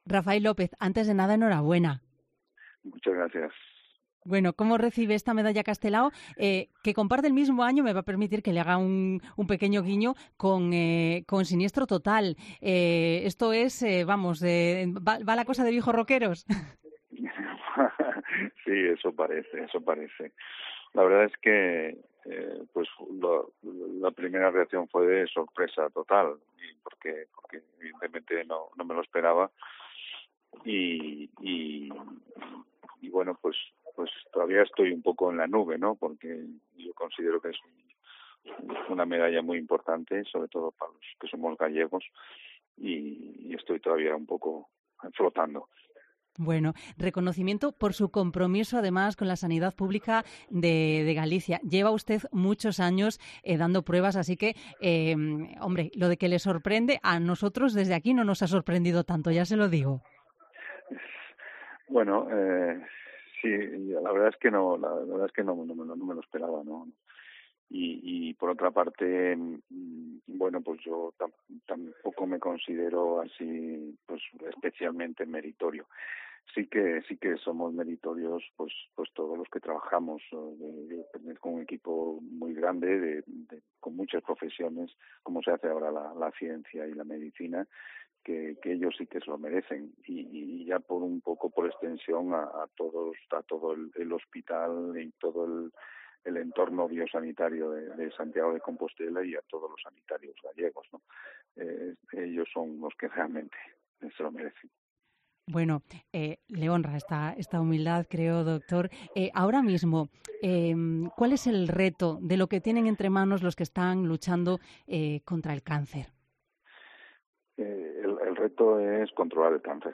Rafael López, antes de nada, enhorabuena. Muchas gracias. Bueno, ¿cómo recibe esta medalla Castelao? Que comparte el mismo año, me va a permitir que le haga un pequeño guiño con Siniestro Total. Esto es, va la cosa de viejos rockeros. Sí, eso parece. La verdad es que la primera reacción fue de sorpresa total, porque evidentemente no me lo esperaba y bueno, pues todavía estoy un poco en la nube, ¿no? Porque yo considero que es una medalla muy importante, sobre todo para los que somos gallegos, y estoy todavía un poco flotando. Bueno, reconocimiento por su compromiso además con la sanidad pública de Galicia. Lleva usted muchos años dando pruebas, así que, hombre, lo de que le sorprende, a nosotros desde aquí no nos ha sorprendido tanto, ya se lo digo. Bueno, sí, la verdad es que no me lo esperaba, ¿no? Y por otra parte, bueno, pues yo tampoco me considero así, pues especialmente meritorio. Sí que somos meritorios, pues todos los que trabajamos. Yo pertenezco a un equipo muy grande con muchas profesiones, como se hace ahora la ciencia y la medicina, que ellos sí que se lo merecen, y ya por un poco por extensión a todo el hospital y todo el entorno biosanitario de Santiago de Compostela y a todos los sanitarios gallegos, ¿no? Ellos son los que realmente se lo merecen. Bueno, le honra esta humildad, creo, doctor. Ahora mismo, ¿cuál es el reto de lo que tienen entre manos los que están luchando contra el cáncer? El reto es controlar el cáncer.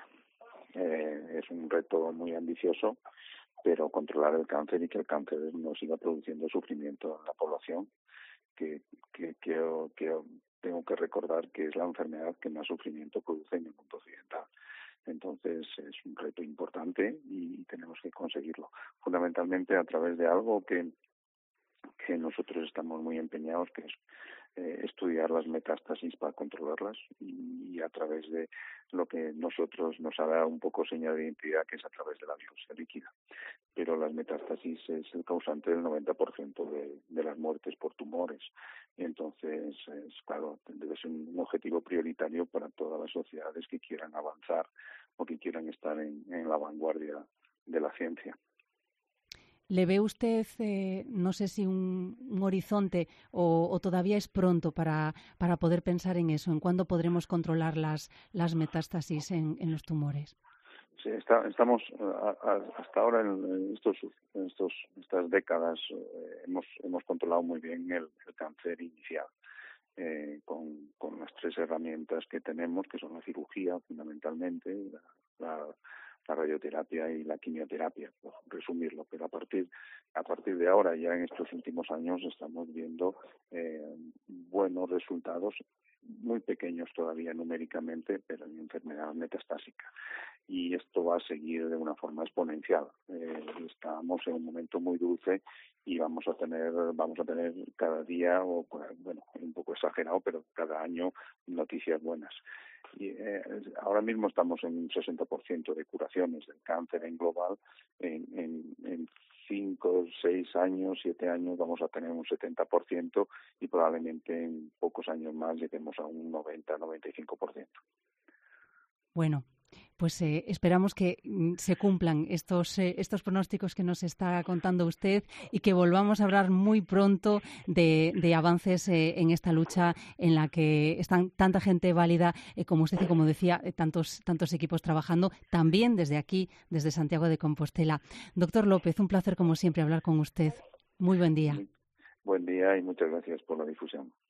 Es un reto muy ambicioso, pero controlar el cáncer y que el cáncer no siga produciendo sufrimiento en la población, que tengo que recordar que es la enfermedad que más sufrimiento produce en el mundo occidental. Entonces es un reto importante y tenemos que conseguirlo, fundamentalmente a través de algo que nosotros estamos muy empeñados, que es estudiar las metástasis para controlarlas, y a través de lo que nosotros nos ha dado un poco señal de identidad, que es a través de la biopsia líquida. Pero las metástasis es el causante del 90% de las muertes por tumores. Y entonces, claro, debe ser un objetivo prioritario para todas las sociedades que quieran avanzar o que quieran estar en la vanguardia de la ciencia. ¿Le ve usted, no sé si un horizonte o todavía es pronto para poder pensar en eso, en cuándo podremos controlar las metástasis en los tumores? Sí, estamos hasta ahora en estas décadas hemos controlado muy bien el cáncer inicial, con las tres herramientas que tenemos, que son la cirugía fundamentalmente, la radioterapia y la quimioterapia, por resumirlo. Pero a partir de ahora, ya en estos últimos años, estamos viendo buenos resultados, muy pequeños todavía numéricamente, pero en enfermedad metastásica. Y esto va a seguir de una forma exponencial. Estamos en un momento muy dulce y vamos a tener cada día, o bueno, un poco exagerado, pero cada año noticias buenas. Y ahora mismo estamos en un 60% de curaciones del cáncer en global. En 5, 6 años, 7 años vamos a tener un 70% y probablemente en pocos años más lleguemos a un 90-95%. Bueno, pues esperamos que se cumplan estos pronósticos que nos está contando usted y que volvamos a hablar muy pronto de avances en esta lucha en la que están tanta gente válida como usted y como decía, tantos equipos trabajando, también desde aquí, desde Santiago de Compostela. Doctor López, un placer como siempre hablar con usted. Muy buen día. Buen día y muchas gracias por la difusión.